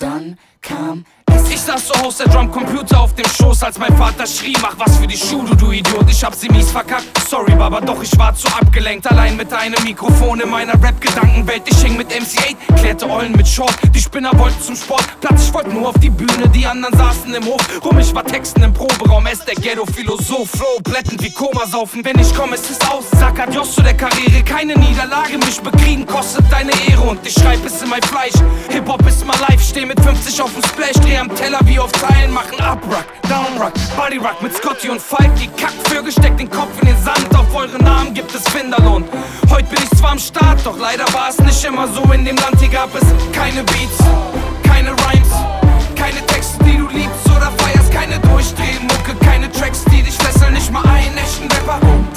dann kam es. Ich saß zu Hause, der Drumcomputer auf dem Schoß, als mein Vater schrie, mach was für die Schule, du Idiot. Ich hab sie mies verkackt, sorry Baba, doch ich war zu abgelenkt. Allein mit einem Mikrofon in meiner Rap-Gedankenwelt. Ich hing mit MC8, klärte Eulen mit Short. Die Spinner wollten zum Sport, Platz, ich wollte nur auf die Bühne. Die anderen saßen im Hof, rum, ich war Texten im Proberaum. Es der Ghetto-Philosoph, Flow, blättend wie Koma saufen. Wenn ich komme, ist es aus, sag Adios zu der Karriere. Keine Niederlage, mich bekriegen kostet deine Ehre. Und ich schreib es in mein Fleisch, Hip-Hop ist mal live. Steh mit 50 auf dem Splash, dreh am Teller wie auf Teilen. Machen Up-Rock, Down-Rock, Body-Rock mit Scotty und Falk. Die Kackvögel steckt den Kopf in den Sand. Auf eure Namen gibt es Finderlohn. Heute bin ich zwar am Start, doch leider war es nicht immer so. In dem Land hier gab es keine Beats, keine Rhymes, keine Texte, die du liebst oder feierst. Keine Durchdrehmucke, keine Tracks, die dich fesseln. Nicht mal einen echten Rapper.